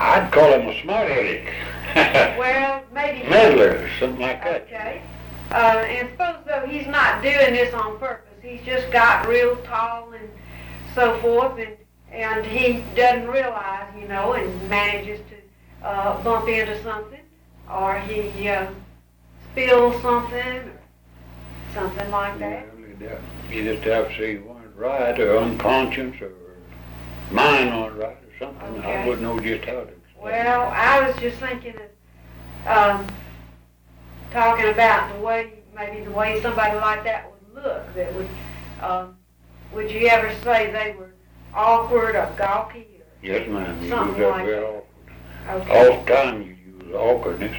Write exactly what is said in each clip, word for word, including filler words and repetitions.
I'd call him a smart aleck. Well, maybe... Meddler, something like that. Okay. Uh, and suppose, though, he's not doing this on purpose. He's just got real tall and so forth, and, and he doesn't realize, you know, and manages to uh, bump into something, or he uh, spills something, or something like that. Well, you just have to say you weren't right, or unconscious, or mind weren't right, or something. Okay. I wouldn't know just how to explain. Well, I was just thinking of um, talking about the way, maybe the way somebody like that would look. That would, um, would you ever say they were awkward or gawky or Yes, ma'am. You something use that like very that? awkward. Okay. All the time you use awkwardness.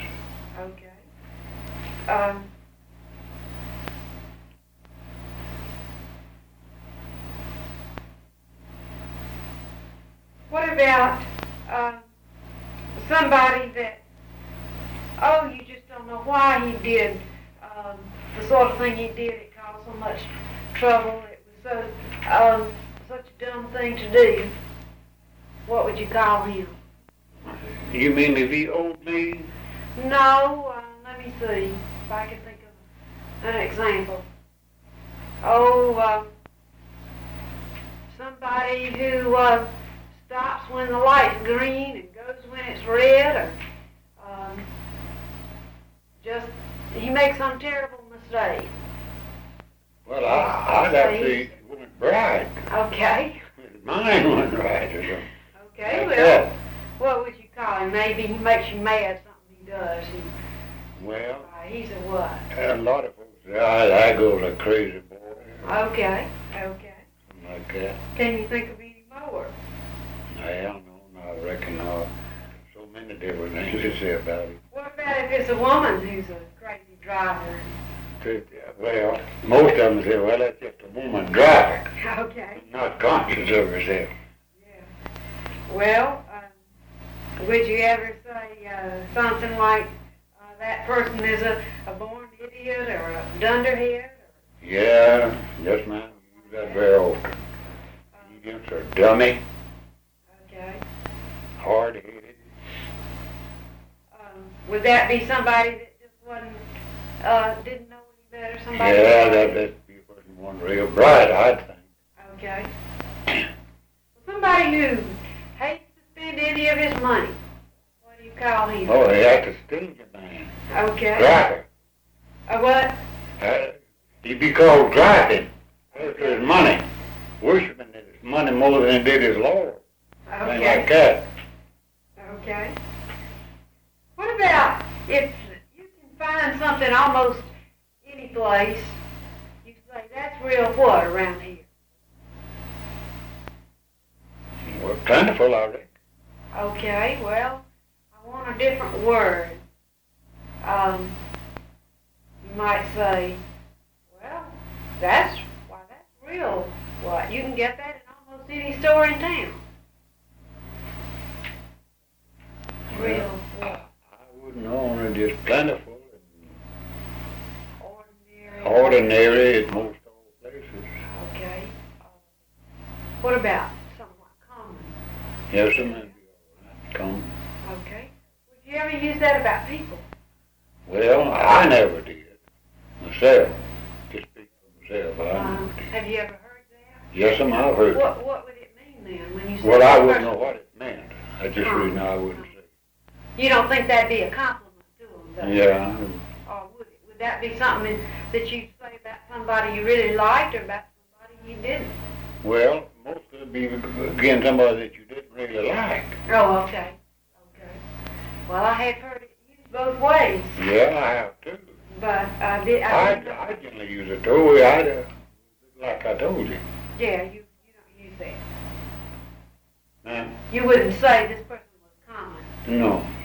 Okay. Um, what about um, somebody that, oh, you just don't know why he did um, the sort of thing he did. It caused so much trouble. It was so um, such a dumb thing to do. What would you call him? You mean if he owed me? No, uh, let me see if I can think of an example. Oh, um, somebody who uh, stops when the light's green and goes when it's red, or um, just he makes some terrible mistake. Well, I, I'd have to say he wasn't bright. Okay. Mine wasn't right or something. Okay, Like well, that. what would you call him? Maybe he makes you mad, something he does. And, Well, uh, he's a what? a lot of folks say, I, I go a crazy boy. Okay, okay. Something like that. Can you think of any more? I don't know. I reckon uh, so many different things to say about it. What about if it's a woman who's a crazy driver? Well, most of them say, well, that's just a woman driving, Okay. not conscious of herself. Yeah. Well, um, would you ever say uh, something like uh, that person is a, a born idiot or a dunderhead? Or, Yeah, yes, ma'am. Use that very often. um, Idiots are dummy, okay. hard-headed. Um, would that be somebody that just wasn't, uh, didn't know any better? Somebody Yeah, that- that, that be a person one real bright, I think. Okay. Somebody who hates to spend any of his money. What do you call him? Oh, he had to steal your man. Okay. Driver. A what? Uh, he'd be called driving. After his money. Worshiping his money more than he did his Lord. Thing Okay. like that. Okay. What about if you can find something almost any place, you say that's real what around here? Well, plentiful, I reckon. Okay, well, I want a different word. Um, you might say, well, that's, why, that's real what? You can get that in almost any store in town. Real what? I wouldn't know, only just plentiful Ordinary. and ordinary at most all places. Okay. Uh, what about somewhat common? Yes, it may be all right. Come. Okay. Would you ever use that about people? Well, I never did. Myself. To speak for myself, I Um, never did. have you ever heard that? Yes, I'm, I've heard it. What What would it mean then when you say Well, I that wouldn't know person- what it meant. That's just the reason I wouldn't say. You don't think that'd be a compliment to them, though? Yeah. Or would it? Would that be something that you'd say about somebody you really liked or about somebody you didn't? Well, most of it be, again, somebody that you didn't really like. Oh, okay. Okay. Well, I have heard it used both ways, Yeah, I have too. but uh, did, I I, didn't know- I generally use it too. I, uh, like I told you. Yeah, you, you don't use that. Ma'am? You wouldn't say this person was common. No.